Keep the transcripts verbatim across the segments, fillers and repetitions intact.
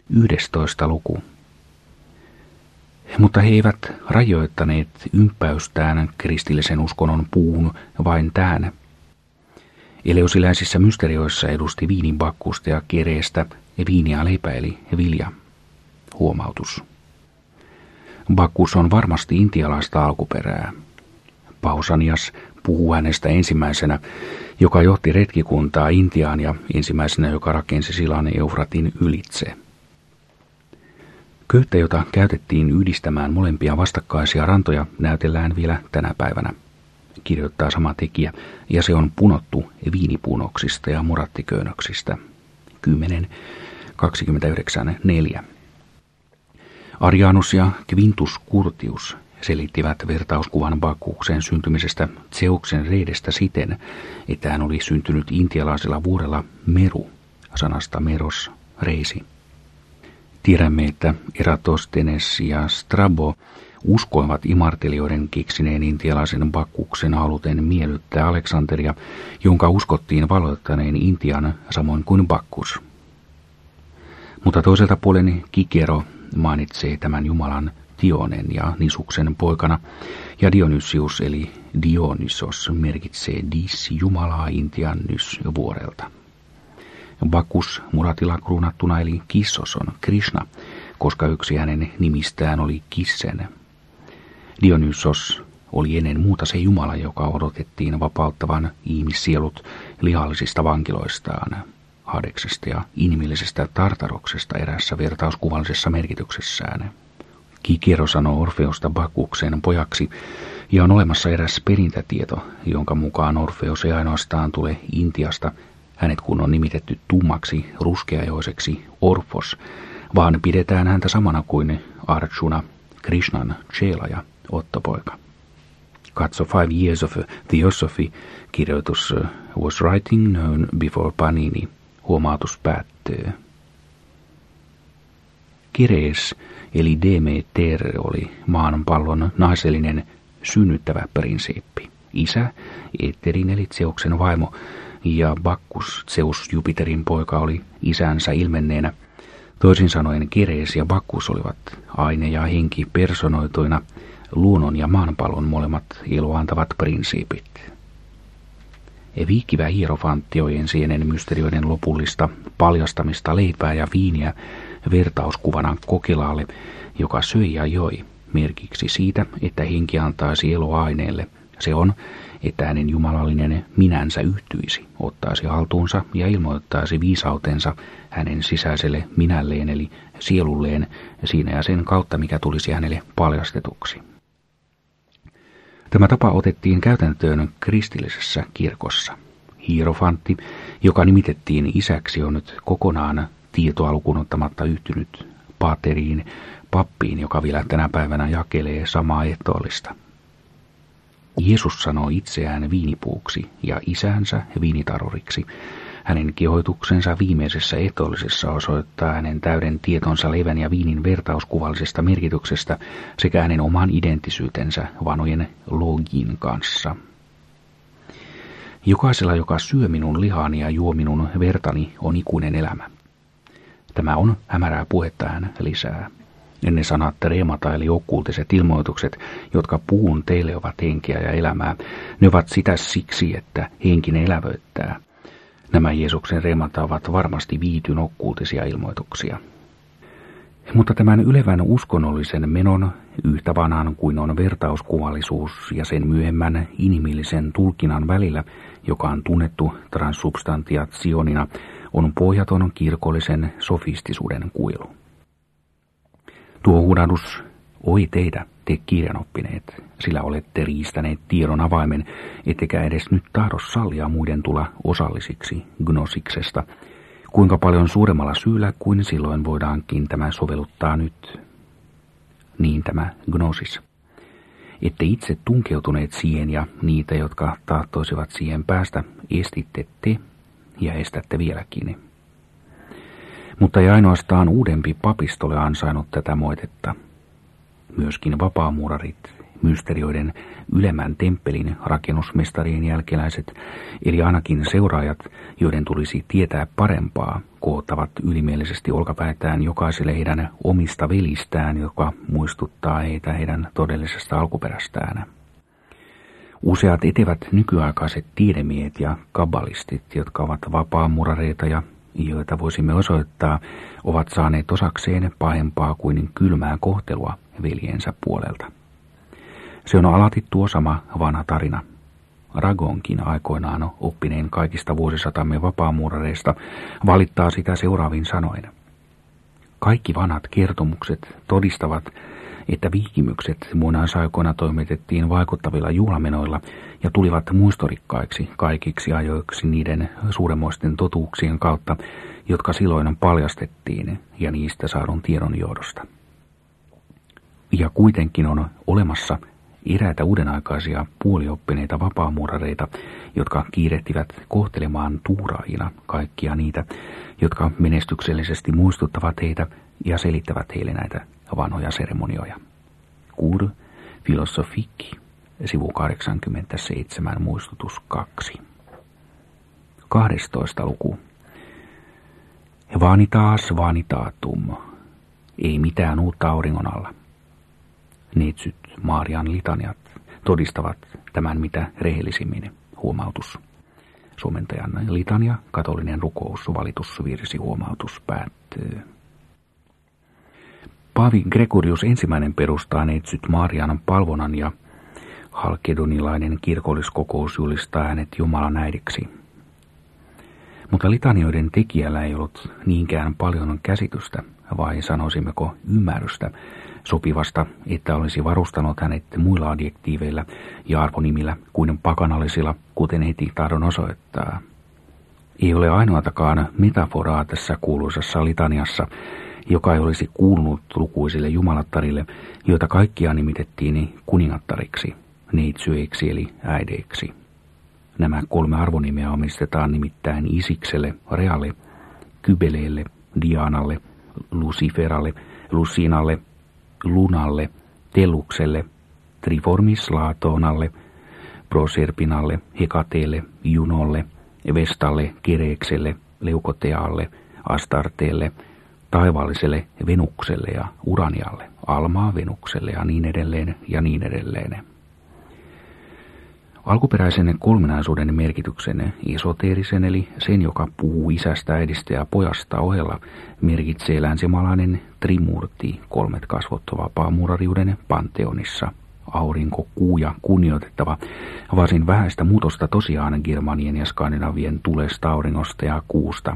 Yhdestoista luku. Mutta he eivät rajoittaneet ympäystään kristillisen uskonnon puun vain tähän. Eleusiläisissä mysterioissa edusti viinin bakkusta ja kereestä ja viiniä leipä eli vilja. Huomautus. Bakkus on varmasti intialaista alkuperää. Pausanias puhuu hänestä ensimmäisenä, joka johti retkikuntaa Intiaan ja ensimmäisenä, joka rakensi sillan Eufratin ylitse. Köyttä, jota käytettiin yhdistämään molempia vastakkaisia rantoja, näytellään vielä tänä päivänä, kirjoittaa sama tekijä, ja se on punottu viinipunoksista ja murattiköynnöksistä. kymmenen kaksikymmentäyhdeksän neljä. Arianus ja Quintus Curtius selittivät vertauskuvan Bakkuksen syntymisestä Zeuksen reidestä siten, että hän oli syntynyt intialaisella vuorella Meru, sanasta meros, reisi. Tiedämme, että Eratosthenes ja Strabo uskoivat imartelioiden keksineen intialaisen Bakkuksen haluten miellyttää Aleksanteria, jonka uskottiin valloittaneen Intian samoin kuin Bakkus. Mutta toiselta puolen Kikero mainitsee tämän jumalan Dionen ja Nisuksen poikana, ja Dionysius eli Dionysos merkitsee dis jumalaa Intian nys vuorelta. Bakkus muratilla kruunattuna eli Kissos on Krishna, koska yksi hänen nimistään oli Kissen. Dionysos oli ennen muuta se jumala, joka odotettiin vapauttavan ihmissielut lihallisista vankiloistaan, Hadeksesta ja inhimillisestä Tartaroksesta eräässä vertauskuvallisessa merkityksessään. Kikero sanoo Orfeusta Bakkuksen pojaksi, ja on olemassa eräs perintätieto, jonka mukaan Orfeus ei ainoastaan tule Intiasta, hänet kun on nimitetty tummaksi, ruskeajoiseksi Orfos, vaan pidetään häntä samana kuin Arjuna, Krishnan Chela ja ottopoika. Katso Five Years of Theosophy, kirjoitus Was Writing Known Before Panini, huomautus päättyy. Keres eli Demeter oli maanpallon naisellinen synnyttävä prinsiippi. Isä, Eterin eli Zeuksen vaimo, ja Bakkus, Zeus Jupiterin poika, oli isänsä ilmenneenä. Toisin sanoen Keres ja Bakkus olivat aine ja henki personoituina, luonnon ja maanpallon molemmat iloantavat prinsiipit. Viikkivä hierofantti ojensi ennen mysterioiden lopullista paljastamista leipää ja viiniä vertauskuvana kokilaalle, joka söi ja joi, merkiksi siitä, että henki antaisi eloaineelle. Se on, että hänen jumalallinen minänsä yhtyisi, ottaisi haltuunsa ja ilmoittaisi viisautensa hänen sisäiselle minälleen eli sielulleen siinä ja sen kautta, mikä tulisi hänelle paljastetuksi. Tämä tapa otettiin käytäntöön kristillisessä kirkossa. Hierofantti, joka nimitettiin isäksi, on nyt kokonaan tietoa lukuun ottamatta yhtynyt paateriin, pappiin, joka vielä tänä päivänä jakelee samaa ehtoollista. Jeesus sanoo itseään viinipuuksi ja isänsä viinitaruriksi. Hänen kehoituksensa viimeisessä ehtoollisessa osoittaa hänen täyden tietonsa leivän ja viinin vertauskuvallisesta merkityksestä sekä hänen oman identisyytensä vanhojen login kanssa. Jokaisella, joka syö minun lihani ja juo minun vertani, on ikuinen elämä. Tämä on hämärää puhetta, hän lisää. Ne sanat reemata eli okkultiset ilmoitukset, jotka puhun teille, ovat henkeä ja elämää. Ne ovat sitä siksi, että henkinen elävöittää. Nämä Jeesuksen reemata ovat varmasti viityn okkultisia ilmoituksia. Mutta tämän ylevän uskonnollisen menon, yhtä vanhan kuin on vertauskuvallisuus ja sen myöhemmän inhimillisen tulkinnan välillä, joka on tunnettu transsubstantiationina, on pohjaton kirkollisen sofistisuuden kuilu. Tuo huudahdus, oi teitä, te kirjanoppineet, sillä olette riistäneet tiedon avaimen, ettekä edes nyt tahdo sallia muiden tulla osallisiksi gnosiksesta. Kuinka paljon suuremmalla syyllä kuin silloin voidaankin tämä sovelluttaa nyt. Niin tämä gnosis. Ette itse tunkeutuneet siihen ja niitä, jotka tahtoisivat siihen päästä, estitte te ja estätte vieläkin. Mutta ei ainoastaan uudempi papisto ole ansainnut tätä moitetta. Myöskin vapaamuurarit, mysterioiden ylemmän temppelin rakennusmestarien jälkeläiset, eli ainakin seuraajat, joiden tulisi tietää parempaa, koottavat ylimielisesti olkapäitään jokaiselle heidän omista velistään, joka muistuttaa heitä heidän todellisesta alkuperästään. Useat etevät nykyaikaiset tiedemiehet ja kabbalistit, jotka ovat vapaamurareita ja joita voisimme osoittaa, ovat saaneet osakseen pahempaa kuin kylmää kohtelua veljensä puolelta. Se on alati tuo sama vanha tarina. Ragonkin aikoinaan oppineen kaikista vuosisatamme vapaamuurareista valittaa sitä seuraavin sanoen. Kaikki vanhat kertomukset todistavat, että viikimykset muinaisaikoina toimitettiin vaikuttavilla juhlamenoilla ja tulivat muistorikkaiksi kaikiksi ajoiksi niiden suuremmoisten totuuksien kautta, jotka silloin paljastettiin ja niistä saadun tiedon johdosta. Ja kuitenkin on olemassa eräitä uudenaikaisia puolioppineita vapaamuurareita, jotka kiirehtivät kohtelemaan tuuraajina kaikkia niitä, jotka menestyksellisesti muistuttavat heitä ja selittävät heille näitä vanhoja seremonioja. Cours philosophique, sivu kahdeksankymmentäseitsemän, muistutus kaksi. kahdestoista luku. Vanitas vanitatum. Ei mitään uutta auringon alla. Neitsyt Marian litaniat todistavat tämän mitä rehellisimmin. Huomautus. Suomentajan litania, katolinen rukous, valitusvirsi, huomautus päättyy. Paavi Gregorius ensimmäinen perustaa neitsyt Marian palvonnan ja halkedonilainen kirkolliskokous julistaa hänet Jumalan äidiksi. Mutta litanioiden tekijällä ei ollut niinkään paljon käsitystä, vai sanoisimmeko ymmärrystä, sopivasta, että olisi varustanut hänet muilla adjektiiveilla ja arvonimillä kuin pakanallisilla, kuten heti tahdon osoittaa. Ei ole ainoatakaan metaforaa tässä kuuluisassa litaniassa, joka ei olisi kuulunut lukuisille jumalattarille, joita kaikkia nimitettiin kuningattariksi, neitsyeiksi eli äideiksi. Nämä kolme arvonimeä omistetaan nimittäin Isikselle, Realle, Kybeleelle, Dianalle, Luciferalle, Lucinalle, Lunalle, Tellukselle, Triformislatonalle, Proserpinalle, Hekateelle, Junolle, Vestalle, Kereekselle, Leukotealle, Astarteelle, taivaalliselle Venukselle ja Uranialle, Almaa Venukselle ja niin edelleen ja niin edelleen. Alkuperäisen kolminaisuuden merkityksen esoteerisen eli sen, joka puhuu isästä, äidistä ja pojasta ohella, merkitsee länsimaalainen trimurti, kolmet kasvot vapaamuurariuden panteonissa. Aurinko, kuu ja kunnioitettava, varsin vähäistä muutosta tosiaan Germanien ja Skandinavien tulesta, auringosta ja kuusta.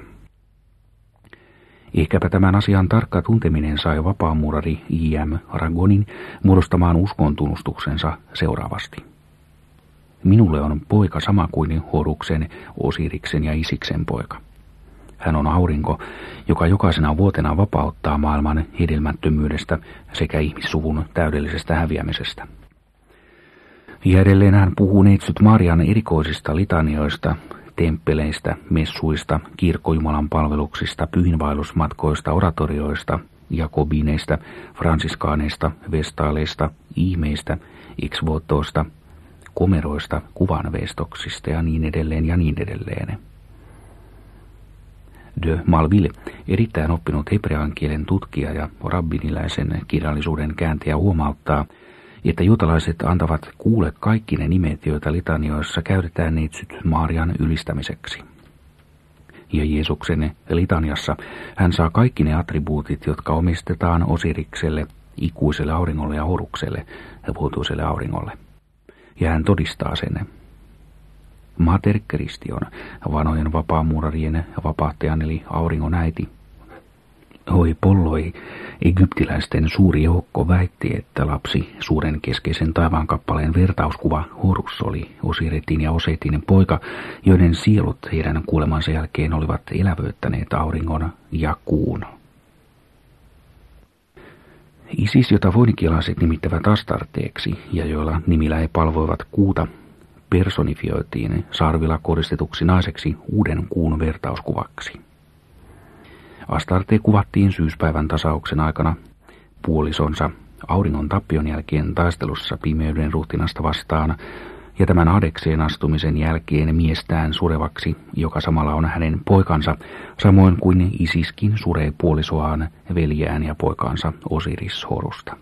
Ehkäpä tämän asian tarkka tunteminen sai vapaamuurari I M Ragonin muodostamaan uskontunnustuksensa seuraavasti. Minulle on poika sama kuin Horuksen, Osiriksen ja Isiksen poika. Hän on aurinko, joka jokaisena vuotena vapauttaa maailman hedelmättömyydestä sekä ihmissuvun täydellisestä häviämisestä. Ja edelleen hän puhuu neitsyt Marian erikoisista litanioista, temppeleistä, messuista, kirkkojumalan palveluksista, pyhinvaellusmatkoista, oratorioista, jakobineista, fransiskaaneista, vestaaleista, ihmeistä, eksvotoista, komeroista, kuvanveistoksista ja niin edelleen ja niin edelleen. De Malville, erittäin oppinut hebrean kielen tutkija ja rabbiniläisen kirjallisuuden kääntäjä, huomauttaa, että juutalaiset antavat kuulle kaikki ne nimet, joita litanioissa käytetään neitsyt Marian ylistämiseksi. Ja Jeesuksen litaniassa hän saa kaikki ne attribuutit, jotka omistetaan Osirikselle, ikuiselle auringolle ja Horukselle ja vuotuiselle auringolle. Ja hän todistaa sen. Mater Christion, vanhojen vapaamuurarien vapahtajan eli auringon äiti. Hoi polloi, egyptiläisten suuri joukko väitti, että lapsi, suuren keskeisen taivaankappaleen vertauskuva Horus oli Osiretin ja Osetin poika, joiden sielut heidän kuolemansa jälkeen olivat elävöittäneet auringon ja kuun. Isis, jota voinikialaiset nimittävät Astarteeksi ja joilla nimillä he palvoivat kuuta, personifioitiin sarvilla koristetuksi naiseksi uuden kuun vertauskuvaksi. Astarte kuvattiin syyspäivän tasauksen aikana puolisonsa auringon tappion jälkeen taistelussa pimeyden ruhtinasta vastaan ja tämän Adekseen astumisen jälkeen miestään surevaksi, joka samalla on hänen poikansa, samoin kuin Isiskin suree puolisoaan, veljään ja poikaansa Osiris-Horusta.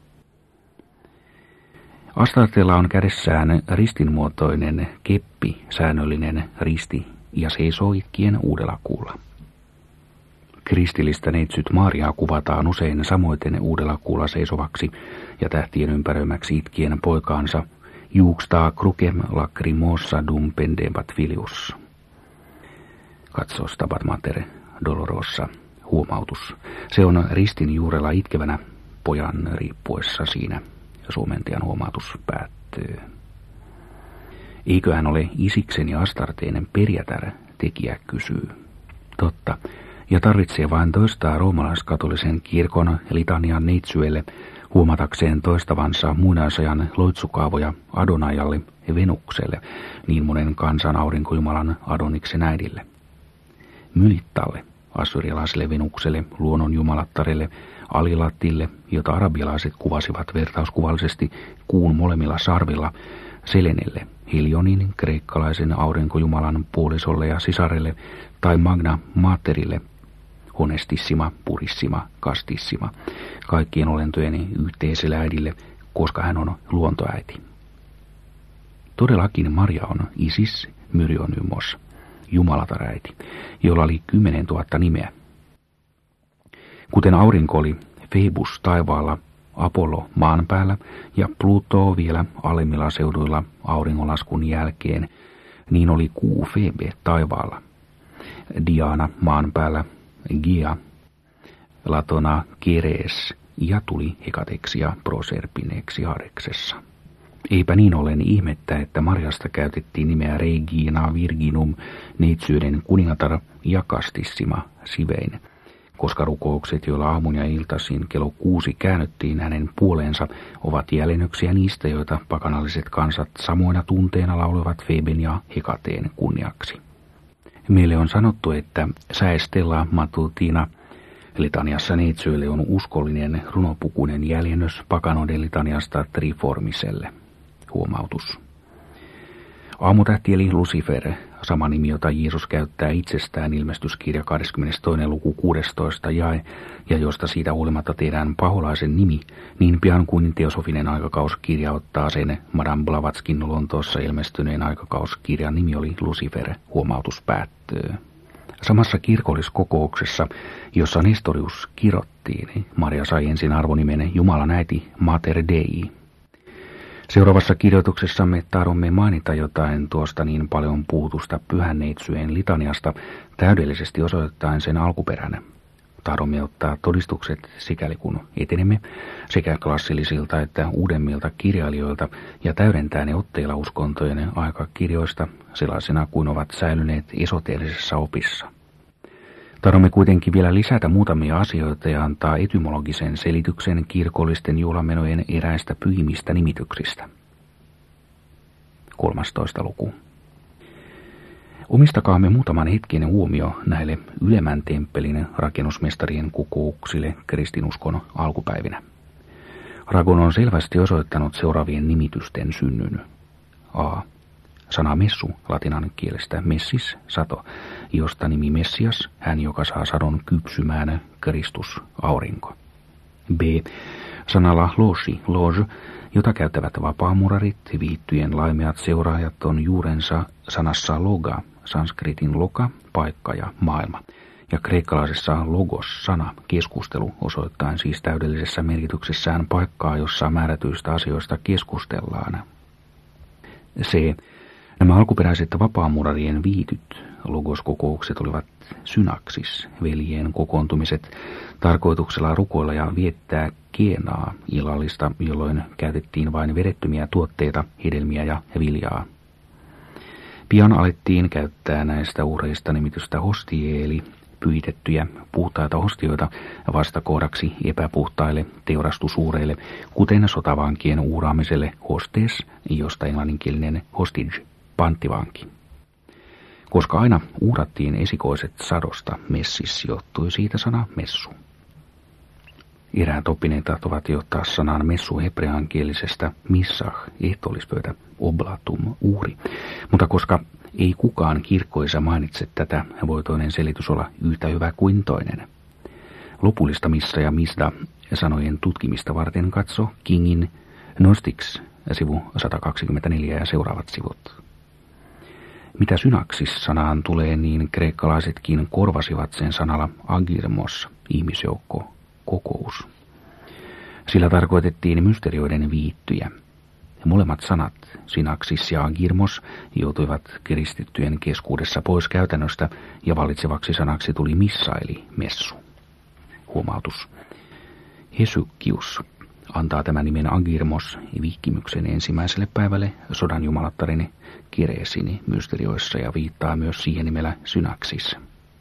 Astartella on kädessään ristinmuotoinen keppi, säännöllinen risti, ja seisoo itkien uudella kuulla. Kristillistä neitsyt Mariaa kuvataan usein samoiten uudella kuulla seisovaksi ja tähtien ympäröimäksi itkien poikaansa, juukstaa crucem lacrimosa dum pendebat filius. Katso Stabat Mater Dolorosa, huomautus. Se on ristin juurella itkevänä pojan riippuessa siinä, ja suomentajan huomautus päättyy. Eiköhän ole Isiksen ja Astarteen perijätär, tekijä kysyy. Totta, ja tarvitsee vain toistaa roomalaiskatolisen kirkon litanian neitsyelle huomatakseen toistavansa muinaisajan loitsukaavoja Adonajalle ja Venukselle, niin monen kansan aurinkojumalan Adoniksen äidille. Mylittalle, assyrialaiselle Venukselle, luonnonjumalattarelle, Alilatille, jota arabialaiset kuvasivat vertauskuvallisesti kuun molemmilla sarvilla, Selenelle, Helionin, kreikkalaisen aurinkojumalan puolisolle ja sisarelle, tai Magna Materille, Honestissima, Purissima, Castissima, kaikkien olentojen yhteiselle äidille, koska hän on luontoäiti. Todellakin Maria on Isis Myrionymmos, jumalatar-äiti, jolla oli kymmenen tuhatta nimeä. Kuten aurinko oli Phoebus taivaalla, Apollo maan päällä ja Pluto vielä alemmilla seuduilla auringonlaskun jälkeen, niin oli kuu Febe taivaalla, Diana maan päällä, Gia, Latona Keres ja tuli Hekateksi ja Proserpineksi Hareksessa. Eipä niin ollen ihmettä, että Marjasta käytettiin nimeä Regina Virginum, neitsyyden kuningatar ja Castissima Sivein, koska rukoukset, joilla aamun ja iltaisin kello kuusi käännyttiin hänen puoleensa, ovat jäljennöksiä niistä, joita pakanalliset kansat samoina tunteena laulevat Feben ja Hekateen kunniaksi. Meille on sanottu, että Säestella Matutina litaniassa neitsyille on uskollinen runopukuinen jäljennös pakanoiden litaniasta Triformiselle. Huomautus. Aamutähti eli Lucifer, sama nimi, jota Jeesus käyttää itsestään, ilmestyskirja kaksikymmentätoinen luku kuusitoista jae, ja josta siitä huolimatta tehdään paholaisen nimi, niin pian kuin teosofinen aikakauskirja ottaa sen, Madame Blavatskin Lontoossa ilmestyneen aikakauskirjan nimi oli Lucifer, huomautus päättyy. Samassa kirkolliskokouksessa, jossa Nestorius kirottiin, Maria sai ensin arvonimen Jumalan äiti Mater Dei. Seuraavassa kirjoituksessamme tahdomme mainita jotain tuosta niin paljon puhutusta pyhänneitsyjen litaniasta täydellisesti osoittaen sen alkuperän. Tahdomme ottaa todistukset sikäli kun etenemme sekä klassillisilta että uudemmilta kirjailijoilta ja täydentää ne otteilla uskontojen aikakirjoista sellaisena kuin ovat säilyneet esoteerisessa opissa. Tahdomme kuitenkin vielä lisätä muutamia asioita ja antaa etymologisen selityksen kirkollisten juhlamenojen eräistä pyhimmistä nimityksistä. kolmastoista luku. Omistakaamme muutaman hetken huomio näille ylemmän temppelin rakennusmestarien kokouksille kristinuskon alkupäivinä. Ragon on selvästi osoittanut seuraavien nimitysten synnyn. A. Sana messu latinan kielestä messis, sato, josta nimi Messias, hän joka saa sadon kypsymään, Kristus, aurinko. B. Sanalla logi, loge, jota käyttävät vapaamurarit, viittyjen laimeat seuraajat on juurensa sanassa loga, sanskritin loka, paikka ja maailma. Ja kreikkalaisessa logos, sana, keskustelu, osoittain siis täydellisessä merkityksessään paikkaa, jossa määrätyistä asioista keskustellaan. C. Nämä alkuperäiset vapaamurarien viityt, logoskokoukset olivat synaksis, veljien kokoontumiset, tarkoituksella rukoilla ja viettää keenaa illallista, jolloin käytettiin vain vedettömiä tuotteita, hedelmiä ja viljaa. Pian alettiin käyttää näistä uhreista nimitystä hostie, eli pyhitettyjä puhtaita hostioita vastakohdaksi epäpuhtaille teurastusuureille, kuten sotavankien uuraamiselle hostes, josta englanninkielinen hostage, panttivanki. Koska aina uurattiin esikoiset sadosta, messis johtui siitä sana messu. Eräät oppineet tahtovat johtaa sanan messu hebreankielisestä missah, ehtoollispöytä, oblatum, uhri, mutta koska ei kukaan kirkkoissa mainitse tätä, voi toinen selitys olla yhtä hyvä kuin toinen. Lopullista missa ja misda sanojen tutkimista varten katso Kingin Gnostics, sivu sata kaksikymmentäneljä ja seuraavat sivut. Mitä synaksis-sanaan tulee, niin kreikkalaisetkin korvasivat sen sanalla agirmos, ihmisjoukko, kokous. Sillä tarkoitettiin mysterioiden viittyjä. Molemmat sanat, synaksis ja agirmos, joutuivat kristittyjen keskuudessa pois käytännöstä ja vallitsevaksi sanaksi tuli missa eli messu. Huomautus. Hesykius antaa tämän nimen agirmos vihkimyksen ensimmäiselle päivälle sodan jumalattaren Keresin mysterioissa ja viittaa myös siihen nimellä synaksis.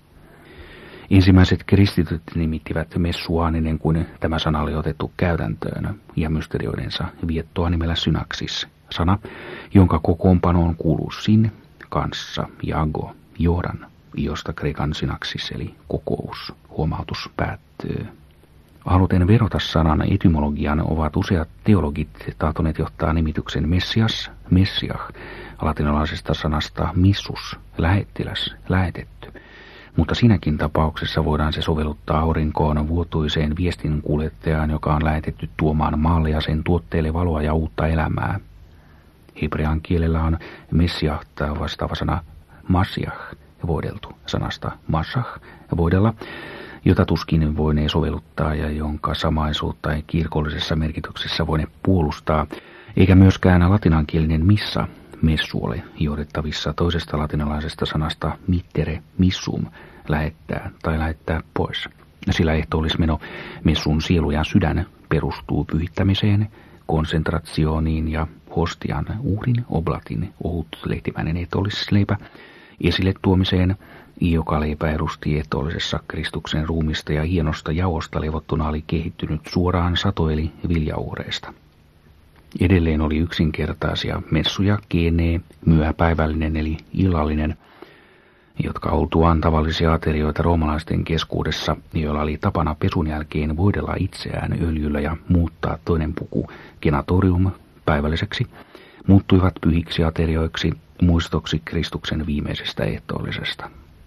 Ensimmäiset kristityt nimittivät messuaan ennen kuin tämä sana oli otettu käytäntöön ja mysterioidensa viettoa nimellä synaksis, sana, jonka kokoonpanoon kuuluu sin, kanssa, jago, johdan, josta kreikan synaksis eli kokous. Huomautus päättyy. Haluten verota sanan etymologian ovat useat teologit tahtoneet johtaa nimityksen messias, messiah, latinalaisesta sanasta missus, lähettiläs, lähetetty. Mutta siinäkin tapauksessa voidaan se sovelluttaa aurinkoon vuotuiseen viestin kuljettajaan, joka on lähetetty tuomaan maalle ja sen tuotteelle valoa ja uutta elämää. Hebrean kielellä on messiahta vastaava sana masiah, voideltu sanasta masah, voidella, jota tuskin voinee sovelluttaa ja jonka samaisuutta ei kirkollisessa merkityksessä voine puolustaa, eikä myöskään latinankielinen missa, messu ole johdettavissa toisesta latinalaisesta sanasta mittere, missum, lähettää tai lähettää pois. Sillä ehtoollismeno messun sielu ja sydän perustuu pyhittämiseen, konsentraatiooniin ja hostian, uhrin, oblatin, ohut lehtimäinen ehtoollisleipä, esille tuomiseen, joka leipä edusti ehtoollisessa Kristuksen ruumista ja hienosta jaosta levottuna oli kehittynyt suoraan sato- eli viljauhreista. Edelleen oli yksinkertaisia messuja, kenee, myöhäpäivällinen eli illallinen, jotka oltuaan tavallisia aterioita roomalaisten keskuudessa, joilla oli tapana pesun jälkeen voidella itseään öljyllä ja muuttaa toinen puku genatorium päivälliseksi, muuttuivat pyhiksi aterioiksi muistoksi Kristuksen viimeisestä ehtoollisesta.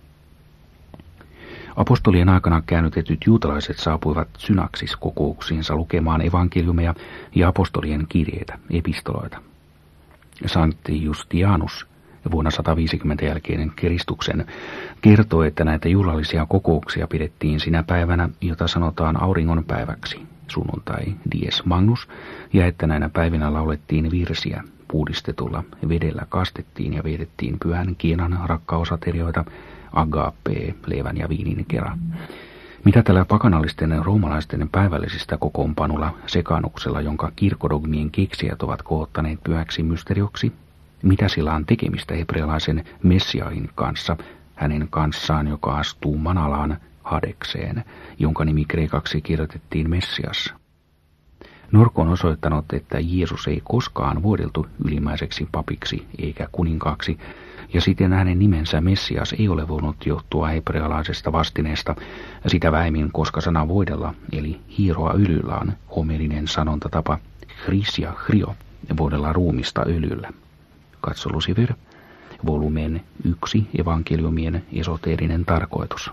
Apostolien aikana käännytetyt juutalaiset saapuivat synaksis-kokouksiinsa lukemaan evankeliumeja ja apostolien kirjeitä, epistoloita. Sankti Justianus, vuonna sata viisikymmentä jälkeinen Kristuksen, kertoi, että näitä juhlallisia kokouksia pidettiin sinä päivänä, jota sanotaan auringon päiväksi, sunnuntai dies magnus, ja että näinä päivinä laulettiin virsiä, puhdistetulla vedellä kastettiin ja vietettiin pyhän kienan rakkausaterioita, agape, leivän ja viinin kera. Mitä tällä pakanallisten roomalaisten päivällisistä kokoonpanolla sekaannuksella, jonka kirkkodogmien keksijät ovat koottaneet pyhäksi mysterioksi? Mitä sillä on tekemistä hebrealaisen Messiahin kanssa, hänen kanssaan, joka astuu manalaan hadekseen, jonka nimi kreikaksi kirjoitettiin Messias? Norko on osoittanut, että Jeesus ei koskaan voideltu ylimmäiseksi papiksi eikä kuninkaaksi, ja siten hänen nimensä Messias ei ole voinut johtua hebrealaisesta vastineesta, sitä väimin, koska sana voidella, eli hieroa öljyllä on homerinen sanontatapa chrisia chrio, voidella ruumista öljyllä. Katso Lucifer, volumen yksi, evankeliumien esoteerinen tarkoitus.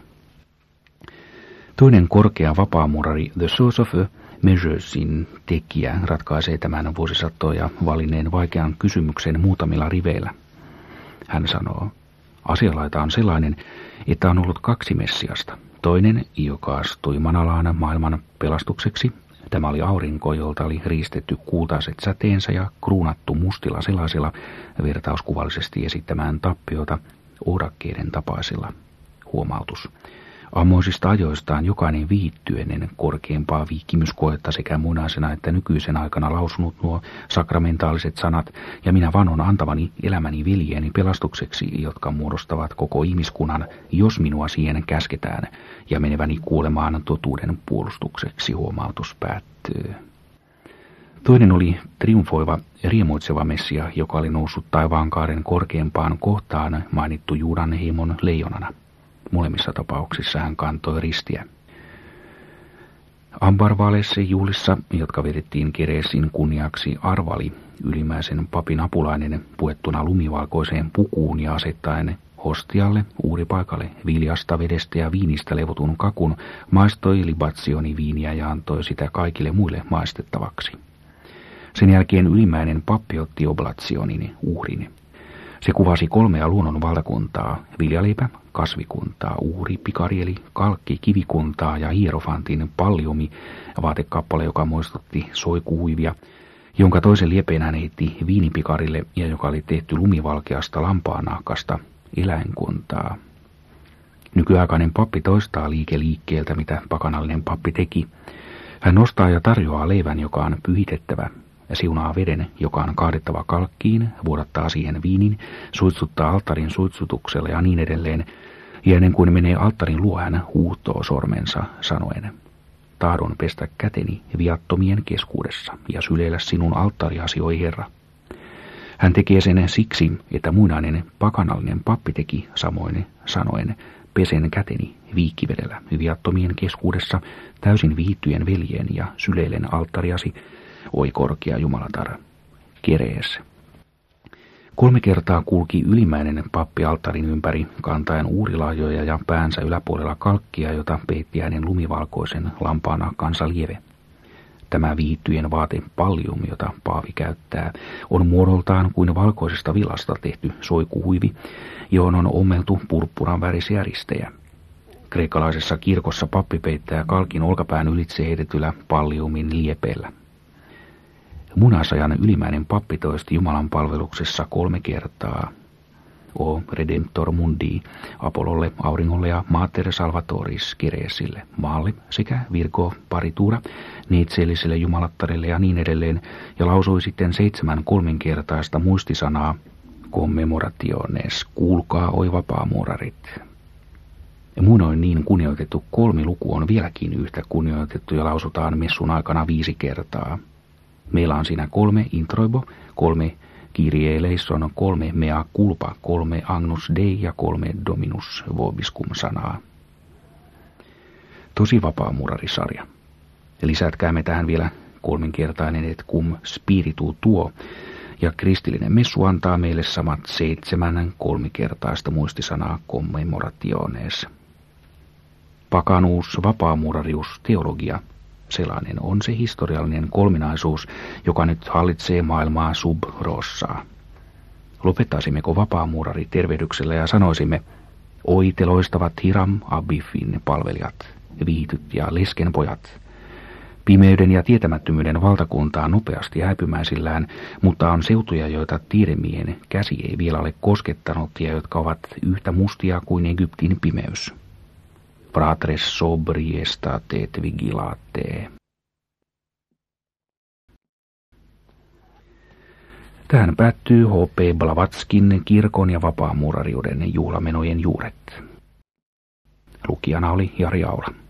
Toinen korkea vapaamurari The Source of Measuresin tekijä ratkaisee tämän vuosisatoja valinneen vaikean kysymyksen muutamilla riveillä. Hän sanoo, asialaita on sellainen, että on ollut kaksi messiasta. Toinen, joka astui manalaan maailman pelastukseksi. Tämä oli aurinko, jolta oli riistetty kultaiset säteensä ja kruunattu mustilla sellaisilla vertauskuvallisesti esittämään tappiota oudakkeiden tapaisilla. Huomautus. Ammoisista ajoistaan jokainen viittyy ennen korkeampaa viikkimyskoetta sekä muinaisena että nykyisen aikana lausunut nuo sakramentaaliset sanat, ja minä vannon antavani elämäni veljeeni pelastukseksi, jotka muodostavat koko ihmiskunnan, jos minua siihen käsketään, ja meneväni kuolemaan totuuden puolustukseksi. Huomautus päättyy. Toinen oli triumfoiva ja riemuitseva messia, joka oli noussut taivaankaaren korkeampaan kohtaan, mainittu Juudan heimon leijonana. Molemmissa tapauksissa hän kantoi ristiä. Ambarvalesse juhlissa, jotka vedettiin Keresin kunniaksi, arvali ylimmäisen papin apulainen puettuna lumivalkoiseen pukuun ja asettaen hostialle uuripaikalle viljasta, vedestä ja viinistä levotun kakun, maistoi libatsioni viiniä ja antoi sitä kaikille muille maistettavaksi. Sen jälkeen ylimmäinen pappi otti oblationin uhrin. Se kuvasi kolmea luonnon valtakuntaa, viljaleipä, kasvikuntaa, uhri, pikarieli, kalkki, kivikuntaa ja hierofantin palliumi, vaatekappale, joka muistutti soikuhuivia, jonka toisen liepeen hän heitti viinipikarille ja joka oli tehty lumivalkeasta lampaanahkasta, eläinkuntaa. Nykyaikainen pappi toistaa liike liikkeeltä, mitä pakanallinen pappi teki. Hän nostaa ja tarjoaa leivän, joka on pyhitettävä, siunaa veden, joka on kaadettava kalkkiin, vuodattaa siihen viinin, suitsuttaa alttarin suitsutuksella ja niin edelleen, ja ennen kuin menee alttarin luo, hän huutoo sormensa sanoen: tahdon pestä käteni viattomien keskuudessa ja syleillä sinun alttariasi, oi Herra. Hän tekee sen siksi, että muinainen pakanallinen pappi teki samoin sanoen: pesen käteni viikkivedellä viattomien keskuudessa täysin viittyjen veljen ja syleilen alttariasi, oi korkea Jumalatar, Kerees. Kolme kertaa kulki ylimmäinen pappi alttarin ympäri, kantaen uurilahjoja ja päänsä yläpuolella kalkkia, jota peitti hänen lumivalkoisen lampaanahkansa lieve. Tämä viittyjen vaate pallium, jota paavi käyttää, on muodoltaan kuin valkoisesta villasta tehty soikuhuivi, johon on ommeltu purppuran värisiä ristejä. Kreikkalaisessa kirkossa pappi peittää kalkin olkapään ylitse heitetyllä palliumin liepeellä. Munasajan ylimmäinen pappi toisti Jumalan palveluksessa kolme kertaa: O Redemptor Mundi, Apollolle, auringolle ja Mater Salvatoris Kereesille, maalle, sekä Virgo Paritura, neitseelliselle jumalattarelle ja niin edelleen, ja lausui sitten seitsemän kolminkertaista muistisanaa: commemorationes, kuulkaa oi vapaamuurarit. Muinoin niin kunnioitettu kolmiluku on vieläkin yhtä kunnioitettu ja lausutaan messun aikana viisi kertaa. Meillä on siinä kolme introibo, kolme Kyrie eleison, kolme mea culpa, kolme agnus dei ja kolme dominus vobiscum sanaa. Tosi vapaamuurarisarja. Lisätkäämme tähän vielä kolminkertainen et cum spiritu tuo, ja kristillinen messu antaa meille samat seitsemän kolmikertaista muistisanaa commemorationes. Pakanuus, vapaamuurarius, teologia. Sellainen on se historiallinen kolminaisuus, joka nyt hallitsee maailmaa sub rossaa. Lopettaisimmeko vapaamuurari tervehdyksellä ja sanoisimme: oi te loistavat Hiram Abiffin palvelijat, viityt ja leskenpojat. Pimeyden ja tietämättömyyden valtakunta on nopeasti häipymäisillään, mutta on seutuja, joita tiedemien käsi ei vielä ole koskettanut ja jotka ovat yhtä mustia kuin Egyptin pimeys. Fratres sobriestate et vigilate. Tähän päättyy H P Blavatskin kirkon ja vapaamuurariuden juhlamenojen juuret. Lukijana oli Jari Aula.